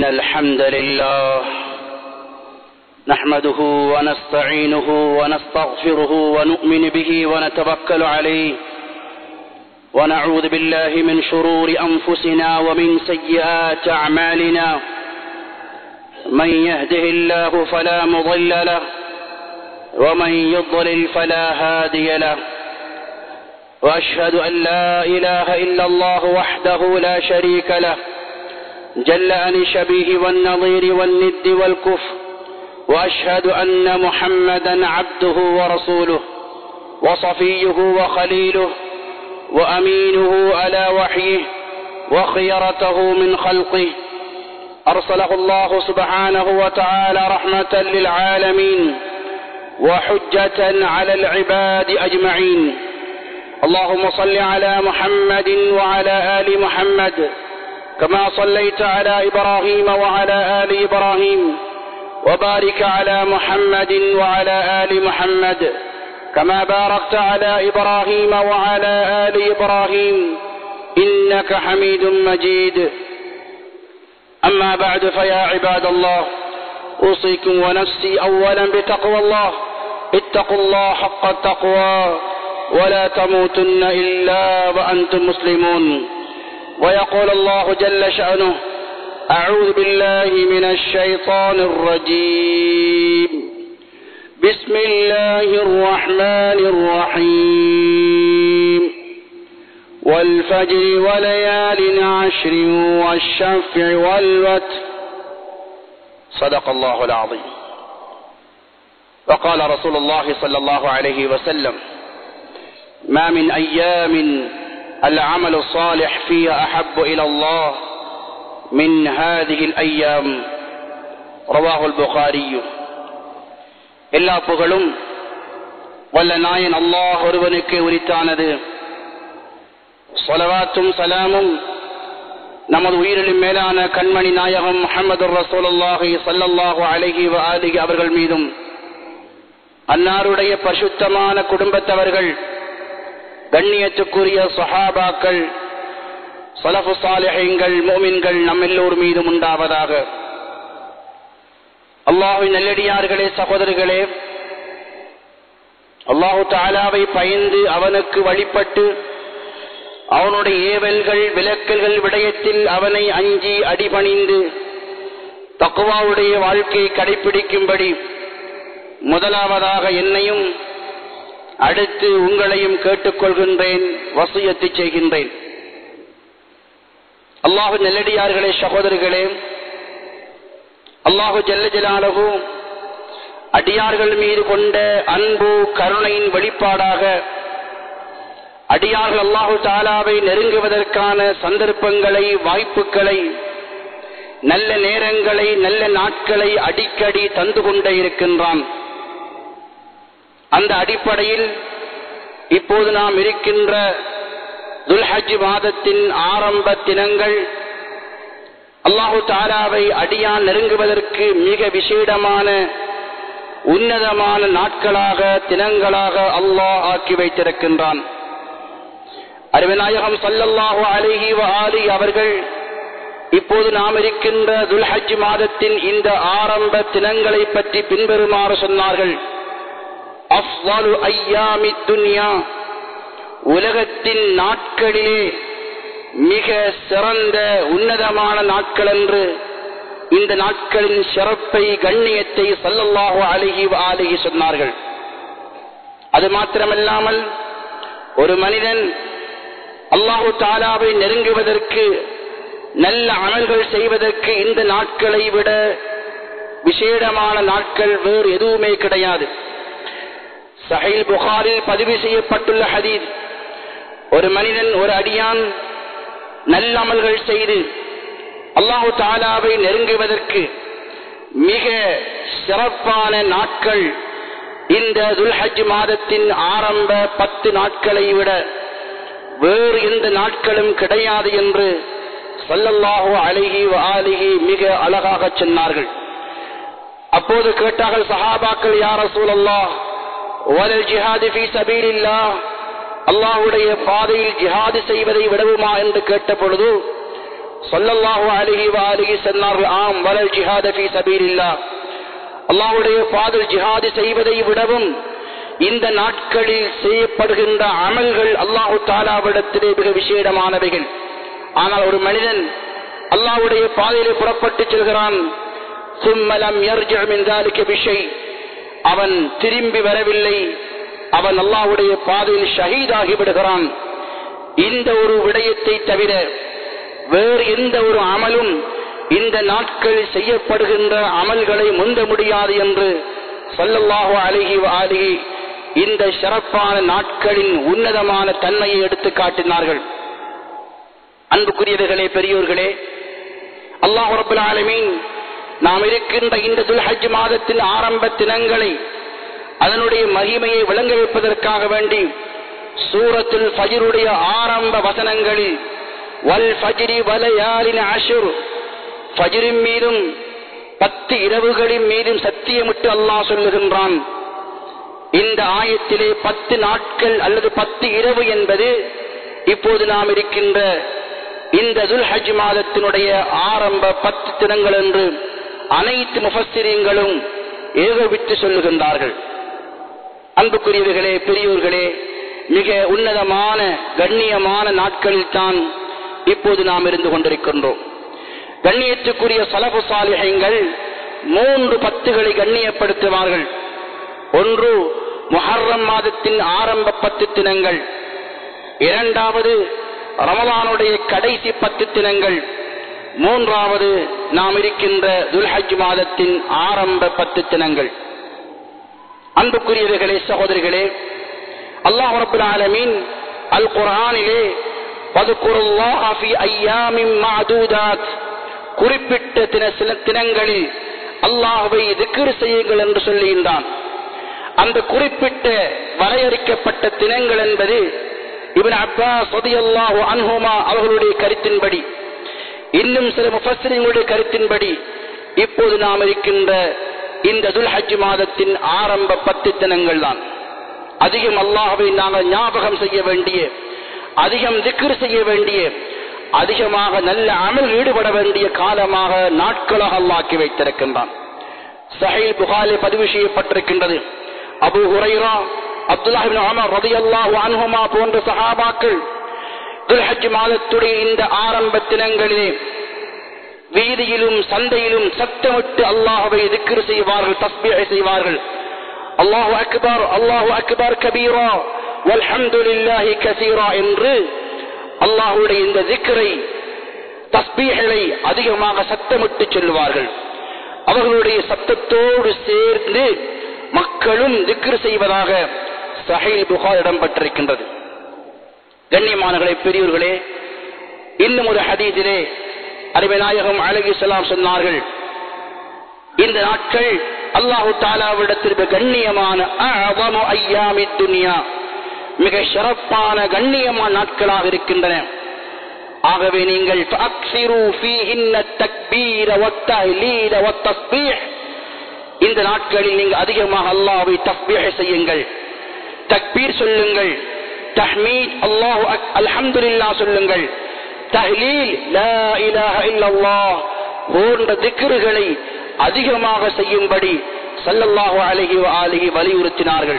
إن الحمد لله نحمده ونستعينه ونستغفره ونؤمن به ونتوكل عليه ونعوذ بالله من شرور أنفسنا ومن سيئات أعمالنا من يهده الله فلا مضل له ومن يضلل فلا هادي له وأشهد أن لا إله إلا الله وحده لا شريك له جل عن الشبيه والنظير والند والكفر وأشهد أن محمدا عبده ورسوله وصفيه وخليله وأمينه على وحيه وخيرته من خلقه أرسله الله سبحانه وتعالى رحمة للعالمين وحجة على العباد أجمعين. اللهم صل على محمد وعلى آل محمد كما صليت على إبراهيم وعلى آل إبراهيم وبارك على محمد وعلى آل محمد كما باركت على إبراهيم وعلى آل إبراهيم إنك حميد مجيد. أما بعد فيا عباد الله أوصيكم ونفسي أولا بتقوى الله. اتقوا الله حق التقوى ولا تموتن إلا وأنتم مسلمون. ويقول الله جل شأنه: أعوذ بالله من الشيطان الرجيم. بسم الله الرحمن الرحيم. والفجر وليال عشر والشفع والوتر. صدق الله العظيم. وقال رسول الله صلى الله عليه وسلم: ما من أيام العمل الصالح فيها أحب إلى الله من هذه الأيام. رواه البخاري. எல்லா புகழும் வல்ல நாயன் அல்லாஹ் ஒருவனுக்கு உரித்தானது. ஸலவாத்தும் சலாமும் நமது உயிரிலும் மேலான கண்மணி நாயகம் முஹம்மது ரசூலுல்லாஹி ஸல்லல்லாஹு அலைஹி வஆலிஹி அவர்கள் மீதும் அன்னாருடைய பரிசுத்தமான குடும்பத்தவர்கள், கண்ணியத்துக்குரிய ஸஹாபாக்கள், ஸலஃபு ஸாலிஹீன்கள், முஃமின்கள் நம் எல்லோர் மீதும் உண்டாவதாக. அல்லாஹ்வின் நல்லடியார்களே, சகோதரர்களே, அல்லாஹ் தஆலாவை பயந்து அவனுக்கு வழிபட்டு அவனுடைய ஏவல்கள் விலக்கல்கள் விடயத்தில் அவனை அஞ்சி அடிபணிந்து தக்வாவுடைய வாழ்க்கையை கடைபிடிக்கும்படி முதலாவதாக என்னையும் அடுத்து உங்களையும் கேட்டுக்கொள்கின்றேன், வசியத்து செய்கின்றேன். அல்லாஹ் நல்லடியார்களே, சகோதரர்களே, அல்லாஹு ஜல்ல ஜலாலுஹு அடியார்கள் மீது கொண்ட அன்பு கருணையின் வெளிப்பாடாக அடியார்கள் அல்லாஹு தஆலாவை நெருங்குவதற்கான சந்தர்ப்பங்களை, வாய்ப்புகளை, நல்ல நேரங்களை, நல்ல நாட்களை அடிக்கடி தந்து கொண்டே இருக்கின்றான். அந்த அடிப்படையில் இப்போது நாம் இருக்கின்ற துல்ஹஜ் மாதத்தின் ஆரம்ப தினங்கள் அல்லாஹு தஆலாவை அடியான் நெருங்குவதற்கு மிக விசேடமான உன்னதமான நாட்களாக, தினங்களாக அல்லாஹ் ஆக்கி வைத்திருக்கின்றான். அருமைநாயகம் ஸல்லல்லாஹு அலைஹி வஆலிஹி அவர்கள் இப்போது நாம் இருக்கின்ற துல்ஹஜ் மாதத்தின் இந்த ஆரம்ப தினங்களை பற்றி பின்வருமாறு சொன்னார்கள்: அஃலு அய்யாமித் துன்யா, உலகத்தின் நாட்களிலே மிக சிறந்த உன்னதமான நாட்கள் என்று இந்த நாட்களின் சிறப்பை, கண்ணியத்தை ஸல்லல்லாஹு அலைஹி வஆலிஹி சொன்னார்கள். அது மாத்திரமல்லாமல் ஒரு மனிதன் அல்லாஹு தஆலாவை நெருங்குவதற்கு, நல்ல அமல்கள் செய்வதற்கு இந்த நாட்களை விட விசேடமான நாட்கள் வேறு எதுவுமே கிடையாது. சஹீஹ் புகாரில் பதிவு செய்யப்பட்டுள்ள ஹதீஸ், ஒரு மனிதன், ஒரு அடியான் நல்ல அமல்கள் செய்து அல்லாஹு தஆலாவை நெருங்குவதற்கு மிக சிறப்பான நாட்கள் இந்த துல்ஹஜ் மாதத்தின் ஆரம்ப 10 நாட்களை விட வேறு எந்த நாட்களும் கிடையாது என்று ஸல்லல்லாஹு அலைஹி வஆலிஹி மிக அழகாக சொன்னார்கள். அப்போது கேட்டார்கள் சஹாபாக்கள், யா ரசூலல்லாஹ், வலல் ஜிஹாது ஃபீ சபீலில்லாஹ், அல்லாஹ்வுடைய பாதையில் ஜிஹாது செய்வதை விடவுமா என்று கேட்ட பொழுது ஸல்லல்லாஹு அலைஹி வஆலிஹி சொன்னார்கள், ஆம் வலல் ஜிஹாத ஃபீ சபீலில்லாஹ், அல்லாஹ்வுடைய பாதையில் ஜிஹாது செய்வதை விடவும் இந்த நாட்களில் செய்யப்படுகின்ற அமல்கள் அல்லாஹு தஆலாவிடத்திலே மிக விசேடமானவைகள். ஆனால் ஒரு மனிதன் அல்லாஹ்வுடைய பாதையிலே புறப்பட்டு செல்கிறான், சும்ம லம் யர்ஜிஅ மின் ذلك بشيء, அவன் திரும்பி வரவில்லை, அவன் அல்லாஹ்வுடைய பாதையில் ஷஹீதாகி விடுகிறான். இந்த ஒரு விடயத்தை தவிர வேறு எந்த ஒரு அமலும் இந்த நாட்களில் செய்யப்படுகின்ற அமல்களை முந்த முடியாது என்று ஸல்லல்லாஹு அலைஹி வஆலிஹி இந்த சிறப்பான நாட்களின் உன்னதமான தன்மையை எடுத்து காட்டினார்கள். அன்புக்குரியவர்களே, பெரியோர்களே, அல்லாஹ் ரப்பல் ஆலமீன் நாம் இருக்கின்ற இந்த துல்ஹஜ் மாதத்தின் ஆரம்ப தினங்களை அதனுடைய மகிமையை விளங்க வைப்பதற்காக வேண்டி சூரத்துல் ஃபஜ்ருடைய ஆரம்ப வசனங்களில் வல் ஃபஜ்ரி வலயாலின் அஷ்ர், ஃபஜ்ரின் மீதும் 10 இரவுகளின் மீதும் சத்தியமிட்டு அல்லாஹ் சொல்லுகின்றான். இந்த ஆயத்திலே 10 நாட்கள் அல்லது 10 இரவு என்பது இப்போது நாம் இருக்கின்ற இந்த துல்ஹஜ் மாதத்தினுடைய ஆரம்ப 10 தினங்கள் என்று அனைத்து முஃபஸ்ஸிரீன்களும் ஏகோபித்து சொல்லுகின்றார்கள். அன்புக்குரியவர்களே, பெரியோர்களே, மிக உன்னதமான கண்ணியமான நாட்களில் தான் இப்போது நாம் இருந்து கொண்டிருக்கின்றோம். கண்ணியத்துக்குரிய ஸலஃபு ஸாலிஹீன்கள் 3 பத்துகளை கண்ணியப்படுத்துவார்கள். ஒன்று முஹர்ரம் மாதத்தின் ஆரம்ப 10 தினங்கள், இரண்டாவது ரமலானுடைய கடைசி 10 தினங்கள், மூன்றாவது நாம் இருக்கின்ற துல்ஹஜ் மாதத்தின் ஆரம்ப 10 தினங்கள். அன்புக்குரியவர்களே, சகோதரிகளே, அல்லாஹ் ரப்பல் ஆலமீன் அல் குர்ஆனிலே வذ்குருல்லாஹ ஃபீ அய்யாமின் மஅதூதாத், குறிப்பிட்ட சில தினங்களில் அல்லாஹ்வை திக்ர் செய்யுங்கள் என்று சொல்லுகின்றான். அந்த குறிப்பிட்ட வரையறுக்கப்பட்ட தினங்கள் என்பது இப்னு அப்பாஸ் ரலியல்லாஹு அன்ஹுமா அவர்களுடைய கருத்தின்படி, இன்னும் சில முஃபஸ்ஸிரீன்களுடைய கருத்தின்படி இப்போது நாம் இருக்கின்ற இந்த துல்ஹஜ் மாதத்தின் ஆரம்ப 10 தினங்கள் தான். அதிகம் அல்லாஹ்வை நாங்கள் ஞாபகம் செய்ய வேண்டிய, அதிகம் திக்ர் செய்ய வேண்டிய, அதிகமாக நல்ல அமல் ஈடுபட வேண்டிய காலமாக நாட்களாக அல்லாஹ் வைத்திருக்கின்றான். ஸஹீஹ் புகாரி பதிவு செய்யப்பட்டிருக்கின்றது. அபூ ஹுரைரா, அப்துல்லாஹ் இப்னு உமர் ரலியல்லாஹு அன்ஹுமா போன்ற சஹாபாக்கள் துல்ஹஜ் மாதத்துடைய இந்த ஆரம்ப தினங்களிலே வீதியிலும் சந்தையிலும் சத்தமிட்டு அல்லாஹ்வை திக்ர் செய்வார்கள், தஸ்பீஹ் செய்வார்கள். அல்லாஹு அக்பர், அல்லாஹு அக்பர் கபீரா வல்ஹம்துலில்லாஹி கஸீரா என்று அல்லாஹ்வுடைய இந்த திக்ரை, தஸ்பீஹ்களை அதிகமாக சத்தமிட்டு சொல்லுவார்கள். அவர்களுடைய சத்தத்தோடு சேர்ந்து மக்களும் திக்ர் செய்வதாக ஸஹீஹ் புகாரி இடம்பெற்றிருக்கின்றது. கண்ணியமானவர்களே, பெரியோர்களே, இன்னும் ஒரு ஹதீஸிலே அருமை நாயகம் அலைஹிஸ்ஸலாம் சொன்னார்கள், இந்த நாட்கள் அல்லாஹு தஆலாவிடத்தில் கண்ணியமான அஅஸமு அய்யாமித் துன்யா, மிக சிறப்பான கண்ணியமான நாட்களாக இருக்கின்றன. ஆகவே நீங்கள் ஃபஅக்ஸிரு ஃபீஹின்ன தக்பீர வத்தஹ்லீல வத்தஸ்பீஹ், இந்த நாட்களில் நீங்கள் அதிகமாக அல்லாஹ்வை தஸ்பீஹ் செய்யுங்கள், தக்பீர் சொல்லுங்கள், தஹ்மீத் அல்லாஹு அல்ஹம்துலில்லாஹ் சொல்லுங்கள், தஹ்லீல் லா இலாஹ இல்லல்லாஹ் போன்ற திக்ருகளை அதிகமாக செய்யும்படி ஸல்லல்லாஹு அலைஹி வஆலிஹி வலியுறுத்தினார்கள்.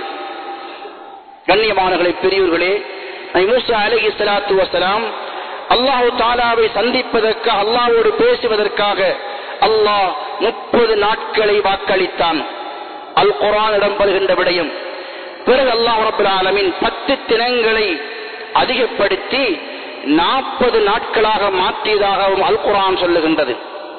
கண்ணியமானவர்களே, பெரியோர்களே, நபி மூஸா அலைஹிஸ்ஸலாத்து வஸலாம் அல்லாஹ் தஆலாவை சந்திப்பதற்காக, அல்லாஹ்வோடு பேசுவதற்காக அல்லாஹ் 30 நாட்களை வாக்களித்தான். அல் குர்ஆன் இடம்பெறுகின்ற விடயம். பிறகு அல்லாஹ் ரப்பல் ஆலமீன் 10 தினங்களை அதிகப்படுத்தி 40 நாட்களாக மாற்றியதாகவும் அல் குர்ஆன் சொல்லுகின்றது.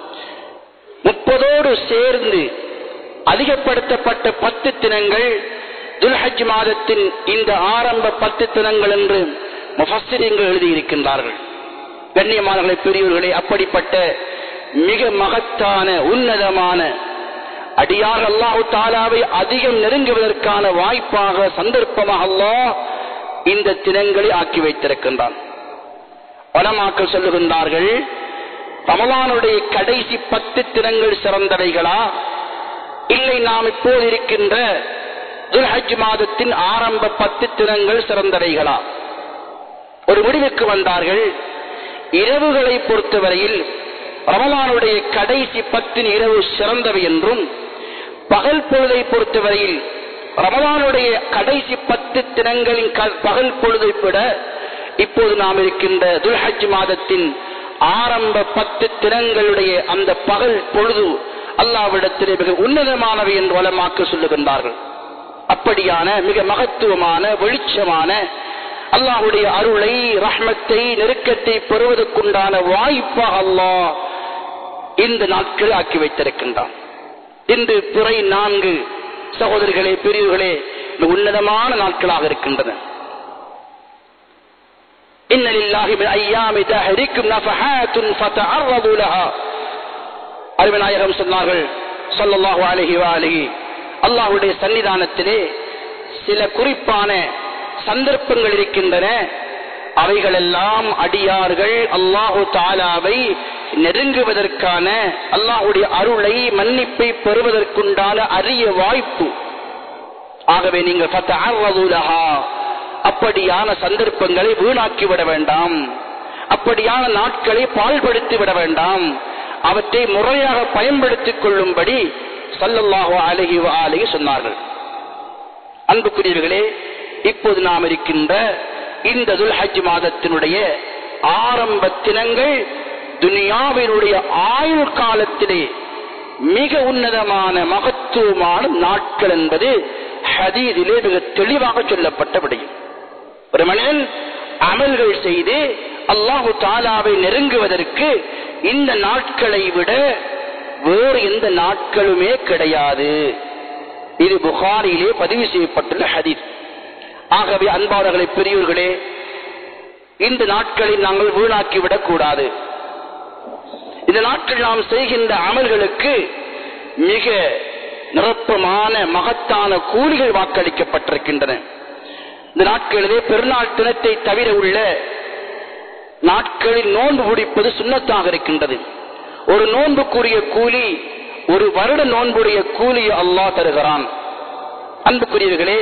30ஓடு சேர்ந்து அதிகப்படுத்தப்பட்ட 10 தினங்கள் துல்ஹஜ் மாதத்தின் இந்த ஆரம்ப 10 தினங்கள் என்று முஃபஸ்ஸிரீன்கள் எழுதியிருக்கின்றார்கள். கண்ணியமானவர்களே, பெரியோர்களே, அப்படிப்பட்ட மிக மகத்தான உன்னதமான அடியார் அல்லாஹ் தஆலாவை அதிகம் நெருங்குவதற்கான வாய்ப்பாக, சந்தர்ப்பமாக அல்லாஹ் இந்த தினங்களை ஆக்கி வைத்திருக்கின்றான். உலமாக்கள் சொல்லுகின்றார்கள், ரமலானுடைய கடைசி 10 தினங்கள் சிறந்தவைகளா, இல்லை நாம் இப்போது இருக்கின்ற துல்ஹஜ் மாதத்தின் ஆரம்ப 10 தினங்கள் சிறந்தவைகளா? ஒரு முடிவுக்கு வந்தார்கள், இரவுகளை பொறுத்தவரையில் ரமலானுடைய கடைசி 10 இரவு சிறந்தவை என்றும், பகல் பொழுதை பொறுத்தவரையில் ரமலானுடைய கடைசி 10 தினங்களின் பகல் பொழுதை விட இப்போது நாம் இருக்கின்ற துல்ஹஜ் மாதத்தின் ஆரம்ப 10 தினங்களுடைய அந்த பகல் பொழுது அல்லாஹ்விடத்திலே மிக உன்னதமானவை என்று உலமாக்கள் சொல்லுகின்றார்கள். அப்படியான மிக மகத்துவமான வெளிச்சமான அல்லாஹ்வுடைய அருளை, ரஹ்மத்தை, நெருக்கத்தை பெறுவதற்குண்டான வாய்ப்பாக அல்லாஹ் இந்த நாட்கள் ஆக்கி வைத்திருக்கின்றான். இன்று பிறை 4 சகோதரிகளே, பெரியவர்களே, உன்னதமான நாட்களாக இருக்கின்றன. இன்ன லில்லாஹி மின் அய்யாமி தஹரிக்கும் நஃபஹாத்துன் ஃபதஅர்ரது லஹா. அருமைநாயகம் சொன்னார்கள் ஸல்லல்லாஹு அலைஹி வஆலிஹி, அல்லாஹ்வுடைய சன்னிதானத்திலே சில குறிப்பான சந்தர்ப்பங்கள் இருக்கின்றன. அவைகளெல்லாம் அடியார்கள் அல்லாஹு தஆலாவை நெருங்குவதற்கான, அல்லாஹ்வுடைய அருளை, மன்னிப்பை பெறுவதற்குண்டான அரிய வாய்ப்பு. ஆகவே நீங்கள் ஃபதஅர்ரது லஹா, அப்படியான சந்தர்ப்பங்களை வீணாக்கிவிட வேண்டாம், அப்படியான நாட்களை பாழ்படுத்தி விட வேண்டாம், அவற்றை முறையாக பயன்படுத்திக் கொள்ளும்படி ஸல்லல்லாஹு அலைஹி வஆலிஹி சொன்னார்கள். அன்புக்குரியவர்களே, இப்போது நாம் இருக்கின்ற இந்த துல்ஹஜ் மாதத்தினுடைய ஆரம்ப தினங்கள் துனியாவினுடைய ஆயுள் காலத்திலே மிக உன்னதமான மகத்துவமான நாட்கள் என்பது ஹதீஸிலே மிக தெளிவாக சொல்லப்பட்ட விடயம். ஒரு மனிதன் அமல்கள் செய்து அல்லாஹு தஆலாவை நெருங்குவதற்கு இந்த நாட்களை விட வேறு எந்த நாட்களுமே கிடையாது. இது புகாரியிலே பதிவு செய்யப்பட்டுள்ள ஹதீஸ். ஆகவே அன்பாளர்களே, பெரியோர்களே, இந்த நாட்களை நாங்கள் வீணாக்கிவிடக் கூடாது. இந்த நாட்கள் நாம் செய்கின்ற அமல்களுக்கு மிக நிரப்பமான மகத்தான கூலிகள் வாக்களிக்கப்பட்டிருக்கின்றன. இந்த நாட்களிலே பெருநாள் தினத்தை தவிர உள்ள நாட்களில் நோன்பு பிடிப்பது சுன்னத்தாக இருக்கின்றது. ஒரு நோன்புக்குரிய கூலி, ஒரு வருட நோன்புடைய கூலி அல்லாஹ் தருகிறான். அன்புக்குரியவர்களே,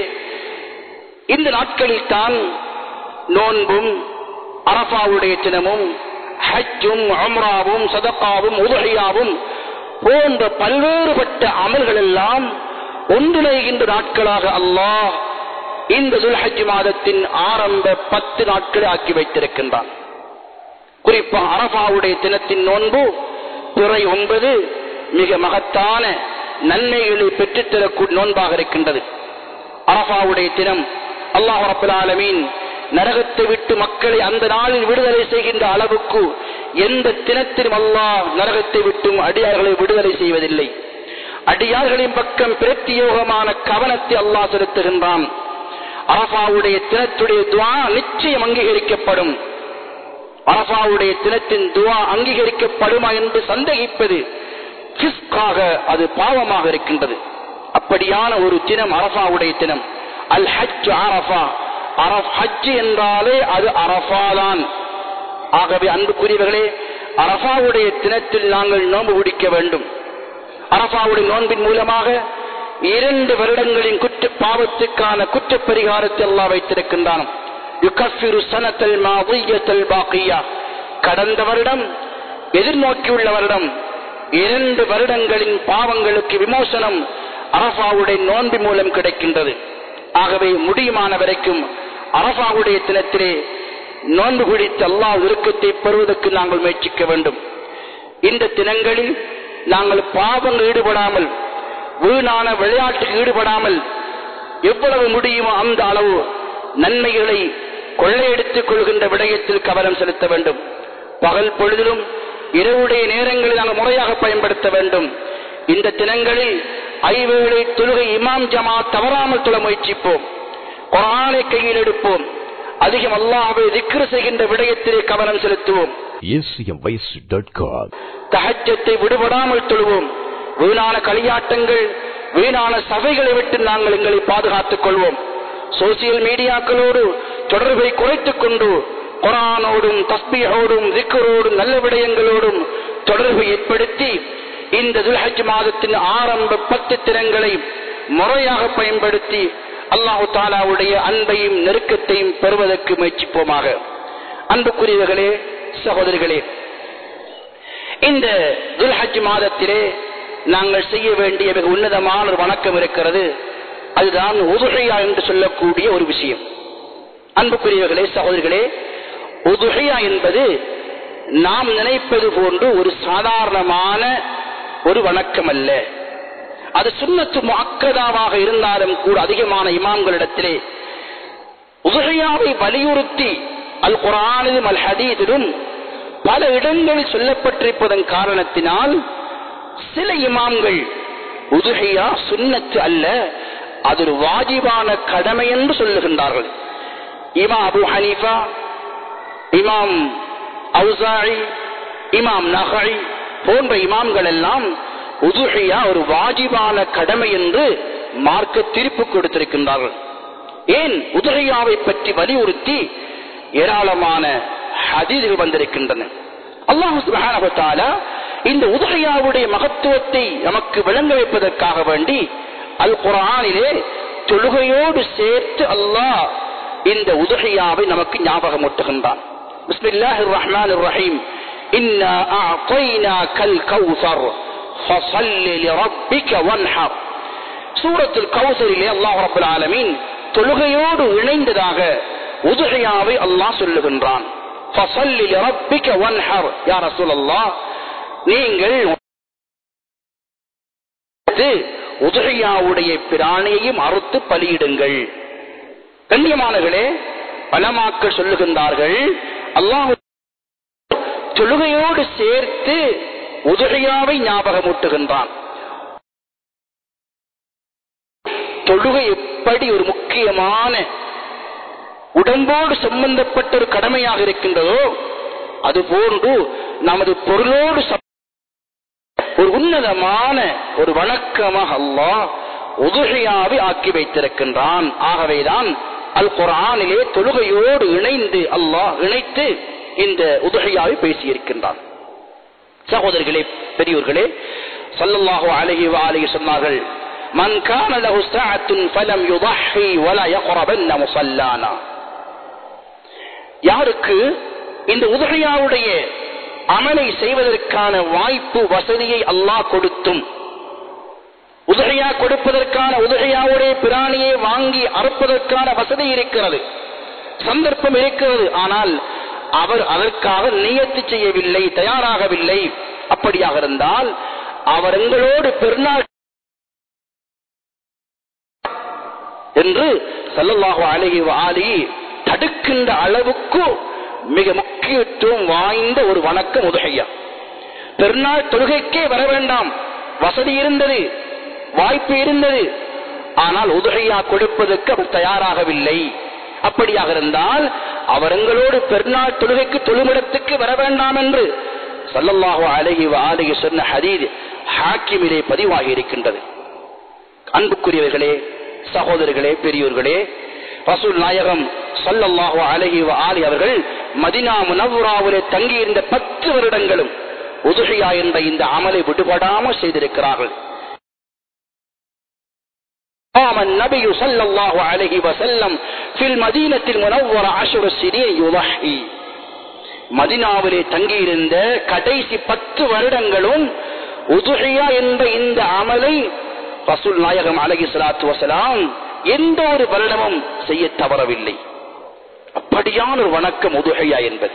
இந்த நாட்களில் தான் நோன்பும், அரஃபாவுடைய தினமும், ஹஜ்ஜும், உம்ராவும், சதகாவும், உதுஹியாவும் போன்ற பல்வேறுபட்ட அமல்கள் எல்லாம் ஒன்றிணைகின்ற நாட்களாக அல்லாஹ் இந்த துல்ஹஜ் மாதத்தின் ஆரம்ப 10 நாட்களை ஆக்கி வைத்திருக்கின்றான். குறிப்பாக அரஃபாவுடைய தினத்தின் நோன்பு பிறை 9 மிக மகத்தான நன்மைகளை பெற்றுத்தரக்கூடிய நோன்பாக இருக்கின்றது. அரஃபாவுடைய தினம் அல்லாஹ் ரப்பல் ஆலமீன் நரகத்தை விட்டு மக்களை அந்த நாளில் விடுதலை செய்கின்ற அளவுக்கு எந்த தினத்திலும் அல்லாஹ் நரகத்தை விட்டும் அடியார்களை விடுதலை செய்வதில்லை. அடியார்களின் பக்கம் பிரத்தியோகமான கவனத்தை அல்லாஹ் செலுத்துகின்றான். அரஃபாவுடைய தினத்துடைய துஆ நிச்சயம் அங்கீகரிக்கப்படும். அரஃபாவுடைய தினத்தின் துஆ அங்கீகரிக்கப்படுமா என்று சந்தேகிப்பது ஃபிஸ்காக, அது பாவமாக இருக்கின்றது. அப்படியான ஒரு தினம் அரஃபாவுடைய தினம். அல் ஹஜ் அரஃபா, ஹஜ் என்றாலே அது அரஃபா தான். ஆகவே அன்புக்குரியவர்களே, அரஃபாவுடைய தினத்தில் நாங்கள் நோன்பு பிடிக்க வேண்டும். அரஃபாவுடைய நோன்பின் மூலமாக 2 வருடங்களின் பாவத்துக்கான குற்ற பரிகாரத்தை அல்லாஹ் வைத்திருக்கின்றான். யுகஃபிரு ஸனத்தல் மாதியத்தல் பாக்கியா, கடந்த வருடம், எதிர்நோக்கியுள்ள வருடம், 2 வருடங்களின் பாவங்களுக்கு விமோசனம் அரஃபாவுடைய நோன்பின் மூலம் கிடைக்கின்றது. ஆகவே முடியுமான வரைக்கும் அரஃபாவுடைய தினத்திலே நோன்பு பிடித்து அல்லாஹ் விருக்கத்தை பெறுவதற்கு நாங்கள் முயற்சிக்க வேண்டும். இந்த தினங்களில் நாங்கள் பாவங்கள் ஈடுபடாமல், வீணான விளையாட்டுக்கு ஈடுபடாமல், எவ்வளவு முடியுமோ அந்த அளவு நன்மைகளை கொள்ளையெடுத்துக் கொள்கின்ற விடயத்தில் கவனம் செலுத்த வேண்டும். பகல் பொழுதிலும் இரவுடைய நேரங்களில் நாங்கள் முறையாக பயன்படுத்த வேண்டும். இந்த தினங்களில் 5 வேளை தொழுகை இமாம் ஜமாத் தவறாமல் தொழ முயற்சிப்போம். குர்ஆனை கையில் எடுப்போம். அதிகம் அல்லாஹ்வை திக்ர் செய்கின்ற விடயத்திலே கவனம் செலுத்துவோம். தஹஜ்ஜத்தை விடுபடாமல் தொழுவோம். வீணான களியாட்டங்கள், வீணான சபைகளை விட்டு நாங்கள் எங்களை பாதுகாத்துக் கொள்வோம். சோசியல் மீடியாக்களோடு தொடர்பை குறைத்துக் கொண்டு குர்ஆனோடும், தஸ்பீஹோடும், திக்ரோடும், நல்ல விடயங்களோடும் தொடர்பை ஏற்படுத்தி இந்த துல்ஹஜ் மாதத்தின் ஆரம்ப 10 தினங்களை முறையாக பயன்படுத்தி அல்லாஹு தஆலாவுடைய அன்பையும் நெருக்கத்தையும் பெறுவதற்கு முயற்சிப்போமாக. அன்புக்குரியவர்களே, சகோதரிகளே, இந்த துல்ஹஜ் மாதத்திலே நாங்கள் செய்ய வேண்டிய மிக உன்னதமான ஒரு வணக்கம் இருக்கிறது. அதுதான் உதுஹியா என்று சொல்லக்கூடிய ஒரு விஷயம். அன்புக்குரியவர்களே, சகோதரிகளே, உதுஹியா என்பது நாம் நினைப்பது போன்று ஒரு சாதாரணமான ஒரு வணக்கம் அல்ல. அது சுன்னத்து முஅக்கதாவாக இருந்தாலும் கூட அதிகமான இமாம்களிடத்திலே உதுஹியாவை வலியுறுத்தி அல் குர்ஆனிலும் அல் ஹதீஸிலும் பல இடங்களில் சொல்லப்பட்டிருப்பதன் காரணத்தினால் சில இமாம்கள் உதுஹியா சுன்னத்து அல்ல, அது ஒரு வாஜிபான கடமை என்று சொல்லுகின்றார்கள். இமாம் அபு ஹனீஃபா, இமாம் அவுசாஇ, இமாம் நஹஇ போன்ற இமாம்கள் எல்லாம் உதுஹியா ஒரு வாஜிபான கடமை என்று மார்க்க தீர்ப்பு கொடுத்திருக்கின்றார்கள். ஏன்? உதுஹியாவை பற்றி வலியுறுத்தி ஏராளமான ஹதீஸ்கள் வந்திருக்கின்றன. அல்லாஹ் சுப்ஹானஹு வ தஆலா இந்த உதுஹியாவுடைய மகத்துவத்தை நமக்கு விளங்க வைப்பதற்காக வேண்டி அல் குர்ஆனிலே தொழுகையோடு சேர்த்து அல்லாஹ் இந்த உதுஹியாவை நமக்கு ஞாபகமூட்டுகின்றான். பிஸ்மில்லாஹிர் ரஹ்மானிர் ரஹீம். இன்னா அஅதைனாகல் கௌஸர் ஃபஸல்லி லிரப்பிக வன்ஹர். சூரத்துல் கௌஸரிலே அல்லாஹ் ரப்பல் ஆலமீன் தொழுகையோடு இணைந்ததாக உதுஹியாவை அல்லாஹ் சொல்லுகின்றான். ஃபஸல்லி லிரப்பிக வன்ஹர். யா ரசூலல்லாஹ், நீங்கள் உதுஹியாவுடைய பிராணியையும் அறுத்து பலியிடுங்கள். கண்ணியமானவர்களே, உலமாக்கள் சொல்லுகின்றார்கள், அல்லாஹ் தொழுகையோடு சேர்த்து உதுஹியாவை ஞாபகமூட்டுகின்றான். தொழுகை எப்படி ஒரு முக்கியமான உடம்போடு சம்பந்தப்பட்ட ஒரு கடமையாக இருக்கின்றதோ அதுபோன்று நமது பொருளோடு ஒரு உன்னதமான ஒரு வணக்கமாக அல்லாஹ் உதுஹியாவை ஆக்கி வைத்திருக்கின்றான். ஆகவேதான் அல் குர்ஆனிலே தொழுகையோடு இணைந்து அல்லாஹ் இணைத்து இந்த உதுஹியாவை பேசியிருக்கின்றான். சகோதரர்களே, பெரியோர்களே, ஸல்லல்லாஹு அலைஹி வஆலிஹி சொன்னார்கள், மன் கான லஹு ஸஅத்துன் ஃபலம் யுضحி வலா யக்ரபன்ன முஸல்லானா. யாருக்கு இந்த உதுஹியாவுடைய அமலை செய்வதற்கான வாய்ப்பு வசதியை அல்லாஹ் கொடுத்தும் உதுஹியா கொடுப்பதற்கான உதுஹியாவுடைய பிராணியை வாங்கி அறுப்பதற்கான வசதி இருக்கிறது, சந்தர்ப்பம் இருக்கிறது, ஆனால் அவர் அதற்காக நியத்து செய்யவில்லை, தயாராகவில்லை. அப்படியாக இருந்தால் அவர் எங்களோடு பெருநாள் என்று ஸல்லல்லாஹு அலைஹி வஆலிஹி தடுக்கின்ற அளவுக்கு மிக முக்கியத்துவம் வாய்ந்த ஒரு வணக்கம் உதுஹியா. பெருநாள் தொழுகைக்கே வர வேண்டாம், வசதி இருந்தது, வாய்ப்பு இருந்தது, ஆனால் உதுஹியா கொடுப்பதற்கு அவர் தயாராகவில்லை. அப்படியாக இருந்தால் அவர் எங்களோடு பெருநாள் தொழுகைக்கு தொழுமிடத்துக்கு வர வேண்டாம் என்று ஸல்லல்லாஹு அலைஹி வஆலிஹி சொன்ன ஹதீஸ் ஹாக்கிமிலே பதிவாகி இருக்கின்றது. அன்புக்குரியவர்களே, சகோதரர்களே, பெரியோர்களே, ரசூல் நாயகம் ஸல்லல்லாஹு அலைஹி வஆலிஹி அவர்கள் மதீனா முனவ்வராவிலே தங்கியிருந்த 10 வருடங்களும் உதுஹியா என்ற இந்த அமலை விடுபடாமல் செய்திருக்கிறார்கள். قام النبي صلى الله عليه وسلم في المدينة المنورة 10 سنين يضحي. மதீனாவிலே தங்கியிருந்த கடைசி 10 வருடங்களும் உதுஹியா என்ற இந்த அமலை ரசூல் நாயகம் அலைஹிஸ்ஸலாத்து வஸலாம் எந்த ஒரு வருடமும் செய்ய தவறவில்லை. அப்படியான ஒரு வணக்கம் உதுஹியா என்பது.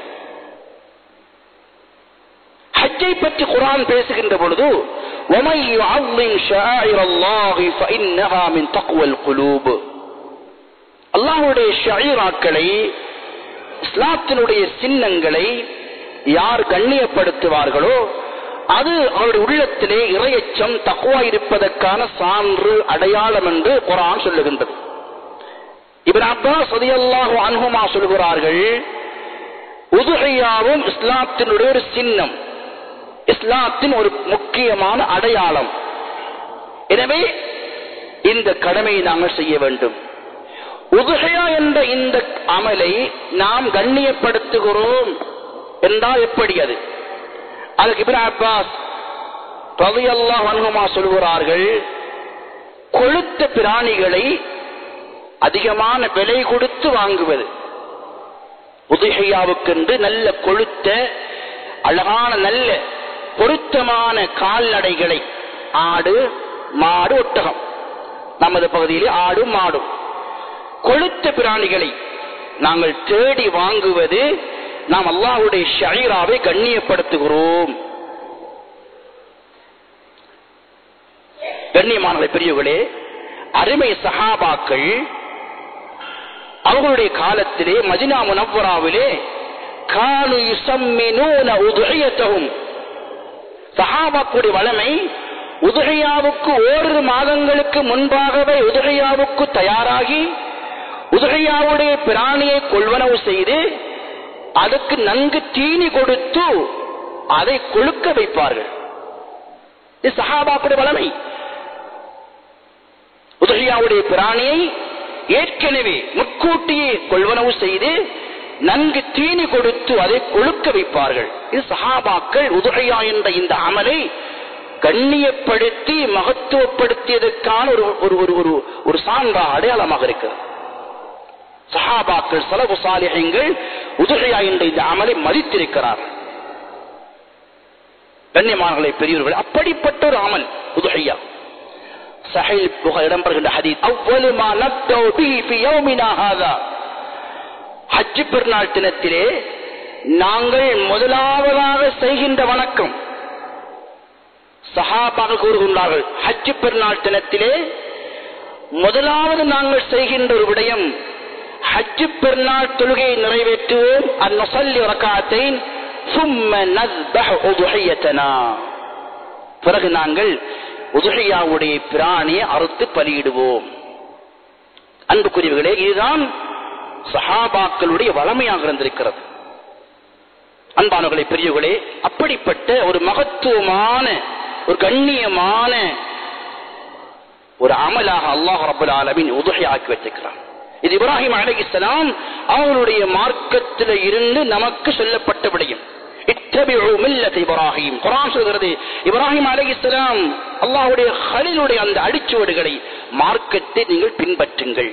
ஹஜ்ஜை பற்றி குர்ஆன் பேசுகின்ற பொழுது وَمَن يُعَظِّمْ شَعَائِرَ اللَّهِ فَإِنَّهَا مِن تَقْوَى الْقُلُوبِ. அல்லாஹ்வுடைய ஷஈராக்களை, இஸ்லாத்தினுடைய சின்னங்களை யார் கண்ணியப்படுத்துவார்களோ அது அவருடைய உள்ளத்திலே இறையச்சம், தக்வா இருப்பதற்கான சான்று, அடையாளம் என்று குர்ஆன் சொல்லுகின்றது. இப்னு அப்பாஸ் ரலியல்லாஹு அன்ஹுமா சொல்கிறார்கள், உதுஹியாவும் இஸ்லாத்தினுடைய ஒரு சின்னம், இஸ்லாத்தின் ஒரு முக்கியமான அடையாளம். எனவே இந்த கடமையை நாங்கள் செய்ய வேண்டும். உதுஹியா என்ற இந்த அமலை நாம் கண்ணியப்படுத்துகிறோம் என்றால் எப்படி? அதுக்கு இப்னு அப்பாஸ் ரலியல்லாஹு அன்ஹுமா சொல்கிறார்கள், கொழுத்த பிராணிகளை அதிகமான விலை கொடுத்து வாங்குவது, உதுஹியாவுக்கென்று நல்ல கொழுத்த அழகான நல்ல பொருத்தமான கால்நடைகளை, ஆடு, மாடு, ஒட்டகம், நமது பகுதியில் ஆடும் மாடும் கொழுத்த பிராணிகளை நாங்கள் தேடி வாங்குவது நாம் அல்லாஹ்வுடைய ஷரீராவை கண்ணியப்படுத்துகிறோம். கண்ணியமான பெரியவர்களே, அருமை சஹாபாக்கள் அவர்களுடைய காலத்திலே மதீனா முனவ்வராவிலே கானு யுஸம்மினூன உதுஹியத்தஹும், சஹாபாக்களுடைய வளமை உதுஹியாவுக்கு ஓரிரு மாதங்களுக்கு முன்பாகவே உதுஹியாவுக்கு தயாராகி உதுஹியாவுடைய பிராணியை கொள்வனவு செய்து அதுக்கு நன்கு தீனி கொடுத்து அதை கொழுக்க வைப்பார்கள். இது சஹாபாக்களுடைய வளமை. உதுஹியாவுடைய பிராணியை ஏற்கனவே முற்கூட்டியே கொள்வனவு செய்து நன்கு தீனி கொடுத்து அதை கொழுக்க வைப்பார்கள். இது சஹாபாக்கள் உதுஹியா என்ற இந்த அமலை கண்ணியப்படுத்தி மகத்துவப்படுத்தியதற்கான ஒரு சான்றாக அடையாளமாக இருக்கிறது. சஹாபாக்கள் ஸலஃபு ஸாலிஹீன்கள் உதுஹியா என்ற இந்த அமலை மதித்திருக்கிறார்கள். கண்ணியமானவர்களே, பெரியவர்கள், அப்படிப்பட்ட ஒரு அமல் உதுஹியா. ஸஹீஹ் புகாரி இடம்பெறுகின்ற ஹதீஸ், அவ்வலு மா நப்தஉ பிஹி ஃபீ யௌமினா ஹாதா, ஹஜ் பெருநாள் தினத்திலே நாங்கள் முதலாவதாக செய்கின்ற வணக்கம். சஹாபாக்கள் கூறுகின்றார்கள், ஹஜ் பெருநாள் தினத்திலே முதலாவது நாங்கள் செய்கின்ற ஒரு விடயம், ஹஜ் பெருநாள் தொழுகையை நிறைவேற்றுவோம். அந்நுஸல்லி ரக்அத்தைன் ثم نذبح உதுஹியத்தனா, பிறகு நாங்கள் உதுஹியாவுடைய பிராணியை அறுத்து பலியிடுவோம். அன்புக்குரியவர்களே, இதுதான் சஹாபாக்களுடைய வளமையாக இருந்திருக்கிறது. அன்பானவர்களே, பெரியவர்களே, அப்படிப்பட்ட ஒரு மகத்துவமான ஒரு கண்ணியமான ஒரு அமலாக அல்லாஹ் ரப்பல் ஆலமீன் உதுஹியா ஆக்கி வைத்திருக்கிறார். இது இப்ராஹிம் அலைஹிஸ்ஸலாம் அவர்களுடைய மார்க்கத்தில் இருந்து நமக்கு சொல்லப்பட்ட விடயம். இத்தபிஉ மில்லத இப்ராஹிம், குர்ஆன் சொல்கிறது இப்ராஹிம் அலைஹிஸ்ஸலாம் அல்லாஹ்வுடைய கலீலுடைய அந்த அடிச்சுவடுகளை, மார்க்கத்தை நீங்கள் பின்பற்றுங்கள்.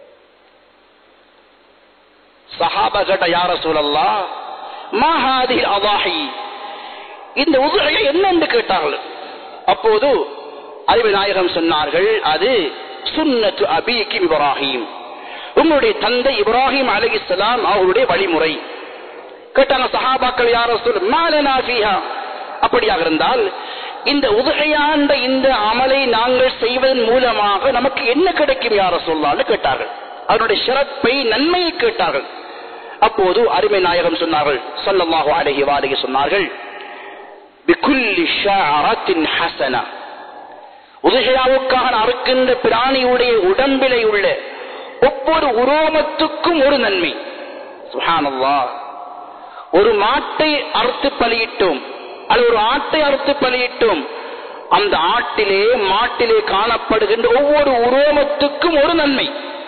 சஹாபாக்கள், யா ரசூலல்லாஹ் மா ஹாதிஹில் அதாஹி, இந்த உதுஹியா என்ன என்று கேட்டார்கள். அப்போது அறிவு நாயகம் சொன்னார்கள், அது சுன்னத்து அபீகி இப்ராஹிம், உங்களுடைய தந்தை இப்ராஹிம் அலைஹிஸ்ஸலாம் அவருடைய வழிமுறை. கேட்டாங்க சஹாபாக்கள், யா ரசூல் மா லனா ஃபீஹா, அப்படியாக இருந்தால் இந்த உதுஹியா என்ற இந்த அமலை நாங்கள் செய்வதன் மூலமாக நமக்கு என்ன கிடைக்கும் யா ரசூலுல்லாஹ் கேட்டார்கள். அவருடைய சிறப்பை, நன்மையை கேட்டார்கள். அப்போது அருமை நாயகம் சொன்னார்கள் ஸல்லல்லாஹு அலைஹி வஸல்லம் சொன்னார்கள், பிகுல்லி ஷஅரத்தின் ஹஸனா, உதுஹியாவுக்காக அறுக்கின்ற பிராணியுடைய உடம்பிலே உள்ள ஒவ்வொரு உரோமத்துக்கும் ஒரு நன்மை. சுப்ஹானல்லாஹ், ஒரு மாட்டை அறுத்து பலியிட்டோம் அல்லது ஒரு ஆட்டை அறுத்து பலியிட்டோம், அந்த மாட்டிலே காணப்படுகின்ற ஒவ்வொரு உரோமத்துக்கும் ஒரு நன்மை.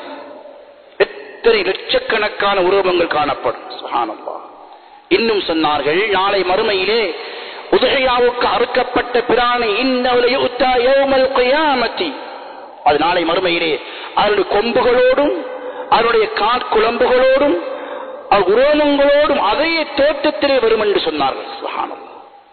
எத்தனை லட்சக்கணக்கான உரோமங்கள் காணப்படும். சுப்ஹானல்லாஹ். இன்னும் சொன்னார்கள், நாளை மறுமையிலே உதுஹியாவுக்கு அறுக்கப்பட்ட பிராணி இன்னஹு யுத்தா யௌமல் கியாமத்தி, அது நாளை மறுமையிலே அதனுடைய கொம்புகளோடும் அதனுடைய காற்குழம்புகளோடும் உரோமங்களோடும் அதே தோட்டத்திலே வரும் என்று சொன்னார்கள். சுப்ஹானல்லாஹ்.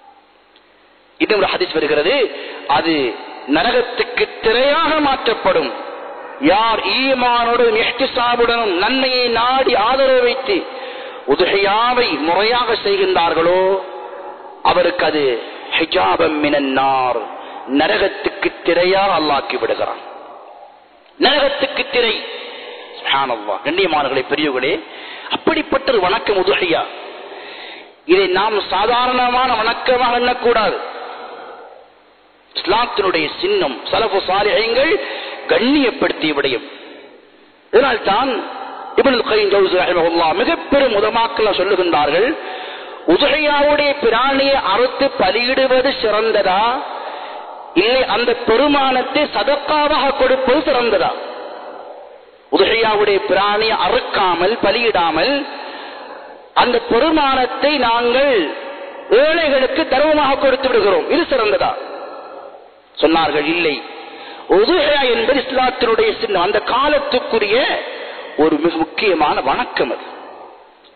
இன்னும் ஒரு ஹதீஸ் வருகிறது, அது நரகத்துக்கு திரையாக மாற்றப்படும். யார் ஈமானுடன் இஹ்திசாபுடனும் நன்மையை நாடி ஆதரவு வைத்து உதுஹியாவை முறையாக செய்கின்றார்களோ அவருக்கு அது ஹிஜாபம் மினன் நார், நரகத்துக்கு திரையாக அல்லாக்கி விடுகிறான். நரகத்துக்கு திரை. சுப்ஹானல்லாஹ். கண்ணியமானவர்களே, பெரியவர்களே, அப்படிப்பட்ட ஒரு வணக்கம் உதுஹியா. இதை நாம் சாதாரணமான வணக்கமாக எண்ணக்கூடாது. இஸ்லாத்தினுடைய சின்னம், ஸலஃபு ஸாலிஹீன்கள் கண்ணியப்படுத்திய விடயம். இதனால்தான் இப்னுல் கய்யிம் ஜௌஸி ரஹிமஹுல்லாஹ் மிக பெரும் உலமாக்கள் சொல்லுகின்றார்கள், உதுஹியாவுடைய பிராணியை அறுத்து பலியிடுவது சிறந்ததா, இல்லை அந்த பெருமானத்தை சதக்காவாக கொடுப்பது சிறந்ததா? உதுஹியாவுடைய பிராணியை அறுக்காமல் பலியிடாமல் அந்த பெருமானத்தை நாங்கள் ஏழைகளுக்கு தர்மமாக கொடுத்து விடுகிறோம், இது சிறந்ததா? சொன்னார்கள், இல்லை. உதுஹியா என்பது இஸ்லாத்தினுடைய சின்னம், அந்த காலத்துக்குரிய ஒரு மிக முக்கியமான வணக்கம். அது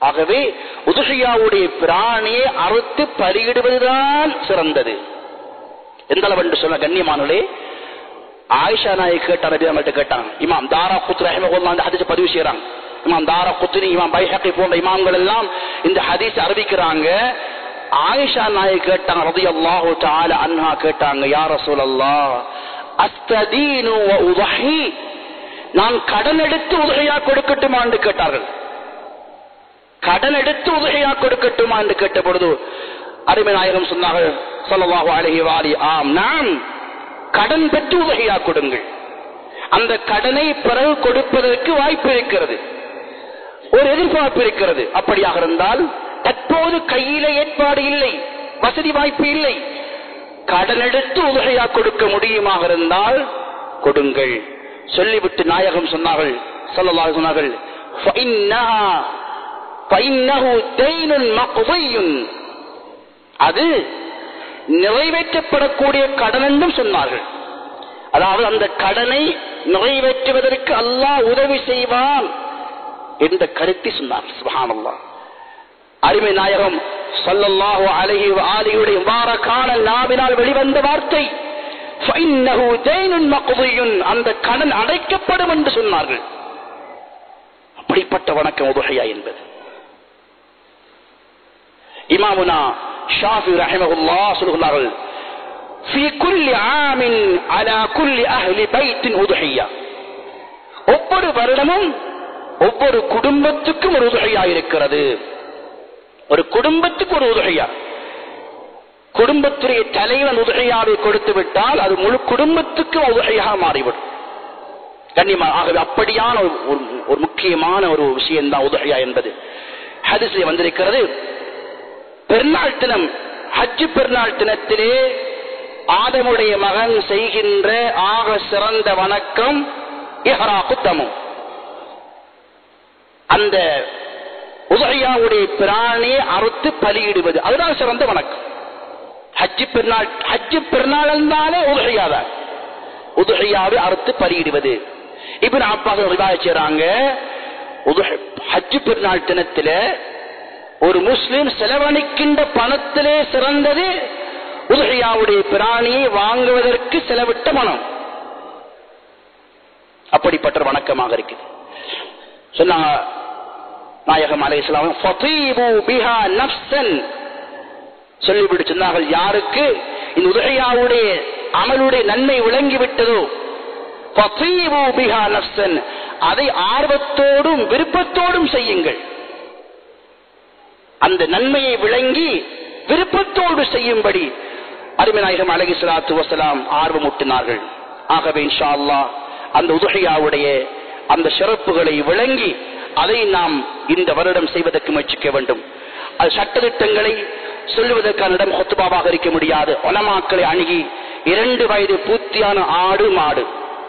ஆகவே உதுஹியாவுடைய பிராணியை அறுத்து பலியிடுவதுதான் சிறந்தது. எந்த அளவு என்று சொன்ன கண்ணியமானே, ஆயிஷா நாயகி கேட்டான், இமாம் தாராகுத்னி ரஹிமஹுல்லாஹ் இந்த ஹதீஸை பதிவு செய்றாங்க. இமாம் தாராகுத்னி, இமாம் பைஹகி போன்ற இமாம்கள் எல்லாம் இந்த ஹதீஸை அறிவிக்கிறாங்க. ஆயிஷா நாயகி கேட்டாங்க ரலியல்லாஹு தஆலா அன்ஹா கேட்டாங்க, யா ரசூலல்லாஹ் அஸ்ததீனு வ உضحி, நான் கடன் எடுத்து உதுஹியா கொடுக்கட்டுமா என்று கேட்டார்கள். கடன் எடுத்து உதுஹியா கொடுக்கட்டுமா என்று கேட்ட பொழுது அருமை நாயகம் சொன்னார்கள் ஸல்லல்லாஹு அலைஹி வஆலி, ஆம் நாம் கடன் பெற்று உதுஹியா கொடுங்கள். அந்த கடனை பிறகு கொடுப்பதற்கு வாய்ப்பு இருக்கிறது, ஒரு எதிர்பார்ப்பு இருக்கிறது. அப்படியாக இருந்தால் தற்போது கையில ஏற்பாடு இல்லை, வசதி வாய்ப்பு இல்லை, கடன் எடுத்து உதுஹியா கொடுக்க முடியுமாக இருந்தால் கொடுங்கள். சொல்லிவிட்டு நாயகம் சொன்னார்கள் ஸல்லல்லாஹு அலைஹி சொன்னார்கள், ஃபஇன்னஹு தைனுன் மக்தியுன், அது நிறைவேற்றப்படக்கூடிய கடன் என்றும் சொன்னார்கள். அதாவது அந்த கடனை நிறைவேற்றுவதற்கு அல்லாஹ் உதவி செய்வான் என்ற கருத்தை சொன்னார்கள். சுப்ஹானல்லாஹ். அருமை நாயகம் ஸல்லல்லாஹு அலைஹி வஆலிஹி முபாரக்கான நாவினால் வெளிவந்த வார்த்தை ஃபஇன்னஹு தைனுன் மக்தியுன், அந்த கடன் அடைக்கப்படும் என்று சொன்னார்கள். அப்படிப்பட்ட வணக்கம் உதுஹியா என்பது. இமாமுனா ஷாஃபி ரஹிமஹுல்லாஹ் சொல்கிறார்கள், ஃபீ குல்லி ஆமின் அலா குல்லி அஹ்லி பைத்தின் உதுஹியா, ஒவ்வொரு வருடமும் ஒவ்வொரு குடும்பத்துக்கும் ஒரு உதுஹியா இருக்கிறது. ஒரு குடும்பத்துக்கு ஒரு உதுஹியா. குடும்பத்துடைய தலைவன் உதுஹியாவை கொடுத்து விட்டால் அது முழு குடும்பத்துக்கு உதுஹியாக மாறிவிடும். கண்ணியமாக ஆகவே அப்படியான ஒரு முக்கியமான ஒரு விஷயம் தான் உதுஹியா என்பது. ஹதீஸிலே வந்திருக்கிறது, பெருநாள் தினம், ஹஜ் பெருநாள் தினத்திலே ஆதமுடைய மகன் செய்கின்ற ஆக சிறந்த வணக்கம் இஹ்ராகு தமம். அந்த உதுஹியாவுடைய பிராணியை அறுத்து பலியிடுவது, அதுதான் சிறந்த வணக்கம். ஹஜ் பெருநாள் இருந்தாலே உதுஹியாதான், உதுஹியாவை அறுத்து பலியிடுவது. இப்னு அப்பாஸ் ரிவாயத் செய்றாங்க, ஹஜ் பெருநாள் தினத்திலே ஒரு முஸ்லிம் செலவழிக்கின்ற பணத்திலே சிறந்தது உதுஹியாவுடைய பிராணியை வாங்குவதற்கு செலவிட்ட பணம். அப்படிப்பட்ட வணக்கமாக இருக்குது. சொன்னாங்க நாயகம் அலைஹிஸ்ஸலாம், ஃபதீபு பிஹா நஃப்ஸன், சொல்லிவிட்டு சொன்னார்கள், யாருக்கு இந்த உதுஹியாவுடைய அமலுடைய நன்மை விளங்கிவிட்டதோ ஃபதீபு பிஹா நஃப்ஸன், அதை ஆர்வத்தோடும் விருப்பத்தோடும் செய்யுங்கள். அந்த நன்மையை விளங்கி விருப்பத்தோடு செய்யும்படி அருமை நாயகம் அலைஹிஸ்ஸலாத்து வஸலாம் ஆர்வமூட்டினார்கள். ஆகவே இன்ஷா அல்லாஹ் அந்த உதுஹியாவுடைய அந்த சிறப்புகளை விளங்கி அதை நாம் இந்த வருடம் செய்வதற்கு முயற்சிக்க வேண்டும். அது சட்டதிட்டங்களை சொல்லுவதற்கான இடம் ஹுத்பாவாக இருக்க முடியாது. உலமாக்களை அணுகி 2 வயது பூர்த்தியான ஆடு மாடு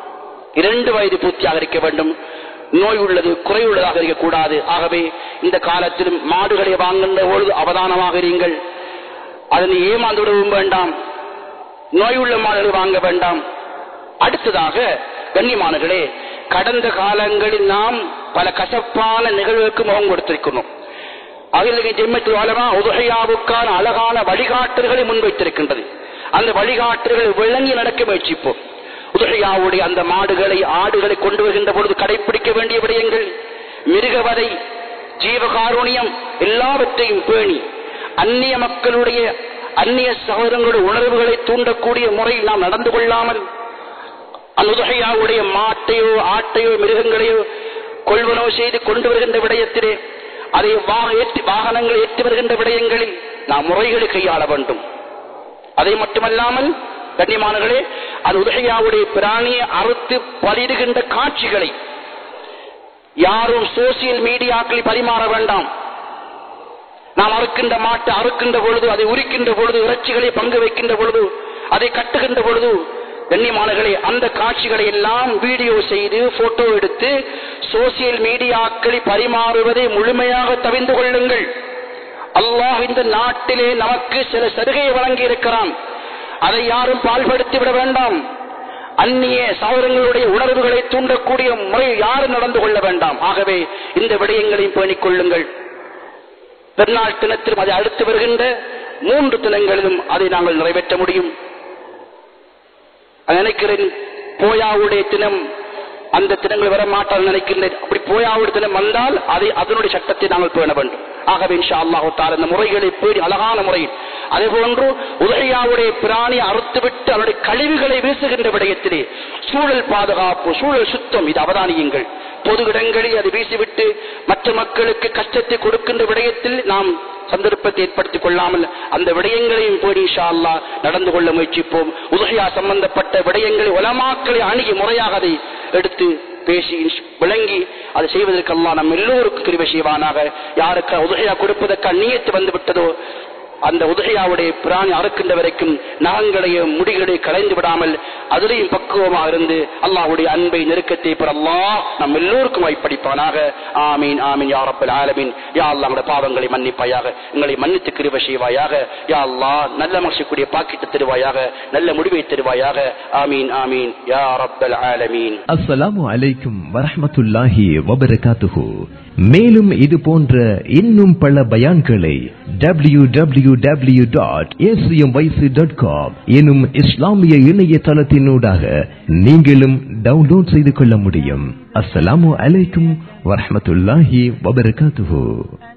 2 வயது பூர்த்தியாக இருக்க வேண்டும். நோய் உள்ளது குறைவுள்ளதாக இருக்கக்கூடாது. ஆகவே இந்த காலத்தில் மாடுகளை வாங்குகின்ற பொழுது அவதானமாக இருங்கள். அதனை ஏமாந்து விடவும் வேண்டாம், நோய் உள்ள மாடுகளை வாங்க வேண்டாம். அடுத்ததாக கண்ணியமானவர்களே, கடந்த காலங்களில் நாம் பல கசப்பான நிகழ்வுக்கு முகம் கொடுத்திருக்கிறோம். அகில ஜம்மியத்துல் உலமா உதுஹியாவுக்கான அழகான வழிகாட்டுதல்களை முன்வைத்திருக்கின்றது. அந்த வழிகாட்டுதல்களை விளங்கி நடக்க முயற்சிப்போம். உதுஹியாவுடைய அந்த மாடுகளை ஆடுகளை கொண்டு வருகின்ற பொழுது கடைபிடிக்க வேண்டிய விடயங்கள், மிருகவதை, ஜீவகாருண்யம் எல்லாவற்றையும் பேணி அந்நிய மக்களுடைய அந்நிய சகோதரங்களுடைய உணர்வுகளை தூண்டக்கூடிய முறையில் நாம் நடந்து கொள்ளாமல், அந்த உதுஹியாவுடைய மாட்டையோ ஆட்டையோ மிருகங்களையோ கொள்வனோ செய்து கொண்டு வருகின்ற விடயத்திலே, அதை வாகனங்கள் ஏற்றி வருகின்ற விடயங்களில் நாம் முறைகளை கையாள வேண்டும். அதை மட்டுமல்லாமல் கண்ணியமானவர்களே, அது உதுஹியாவுடைய பிராணியை அறுத்து பலியிடுகின்ற காட்சிகளை யாரும் சோசியல் மீடியாக்களில் பரிமாற வேண்டாம். நாம் அறுக்கின்ற மாட்டை அறுக்கின்ற பொழுது, அதை உரிக்கின்ற பொழுது, இறைச்சிகளை பங்கு வைக்கின்ற பொழுது, அதை கட்டுகின்ற பொழுது கண்ணியமானவர்களே, அந்த காட்சிகளை எல்லாம் வீடியோ செய்து போட்டோ எடுத்து சோசியல் மீடியாக்களில் பரிமாறுவதை முழுமையாக தவிர்த்து கொள்ளுங்கள். அல்லாஹ் இந்த நாட்டிலே நமக்கு சில சலுகையை வழங்கி இருக்கிறான். அதை யாரும் பால்படுத்தி விட வேண்டாம். அந்நிய சகோதரங்களுடைய உணர்வுகளை தூண்டக்கூடிய முறை யாரும் நடந்து கொள்ள வேண்டாம். ஆகவே இந்த விடயங்களையும் பேணிக் கொள்ளுங்கள். பெருநாள் தினத்திலும் அதை அடுத்து வருகின்ற 3 தினங்களிலும் அதை நாங்கள் நிறைவேற்ற முடியும். நினைக்கிறேன் போயாவுடைய தினம் அந்த தினங்கள் வர மாட்டால் நினைக்கின்றேன். அப்படி போயாவுடைய தினம் வந்தால் அதை அதனுடைய சட்டத்தை நாங்கள் பேண வேண்டும். ஆகவே இன்ஷா அல்லாஹ் தஆலா இந்த முறைகளை பேணி அழகான முறையில், அதே போன்று உதகையாவுடைய பிராணியை அறுத்துவிட்டு அவருடைய கழிவுகளை வீசுகின்ற விடயத்திலே சூழல் பாதுகாப்பு, சூழல் சுத்தம், இது அவதானியுங்கள். பொது இடங்களில் அதை வீசிவிட்டு மற்ற மக்களுக்கு கஷ்டத்தை கொடுக்கின்ற விடயத்தில் நாம் சந்தர்ப்பத்தை ஏற்படுத்திக் கொள்ளாமல் அந்த விடயங்களையும் போய் இன்ஷா அல்லாஹ் நடந்து கொள்ள முயற்சிப்போம். உதகையா சம்பந்தப்பட்ட விடயங்களை உலமாக்களை அணுகி முறையாக அதை எடுத்து பேசி விளங்கி அதை செய்வதற்கு அல்லாஹ் நம் எல்லோருக்கும் கிருபை செய்வானாக. யாருக்கு உதகையா கொடுப்பதற்கு நியத்து வந்து விட்டதோ அந்த உதகையாவுடைய பிராணி அறுக்கின்ற வரைக்கும் நகங்களையும் முடிகளை கலைந்து விடாமல் அதிலையும் பக்குவமாக இருந்து அல்லாஹ்வுடைய அன்பை நெருக்கத்தை பெற அல்லாஹ் நம் எல்லோருக்கும் வாய்ப்பளிப்பானாக. ஆமீன் ஆமீன் யா ரப்பல் ஆலமீன். யா அல்லாஹ் நம்முடைய பாவங்களை மன்னிப்பாயாக, எங்களை மன்னித்து கிருபை செய்வாயாக. யா அல்லாஹ் நல்ல மனுஷக்கூடிய பாக்கிட்டு தருவாயாக, நல்ல முடிவை தருவாயாக. ஆமீன் ஆமீன் யா ரப்பல் ஆலமீன். அஸ்ஸலாமு அலைக்கும் வரஹ்மத்துல்லாஹி வபரகாத்துஹு. மேலும் இது போன்ற இன்னும் பல பயான்களை www.acmyc.com எனும் இஸ்லாமிய இணையதளத்தினூடாக நீங்களும் டவுன்லோட் செய்து கொள்ள முடியும். அஸ்ஸலாமு அலைக்கும் வரஹ்மத்துல்லாஹி வபரகாத்துஹு.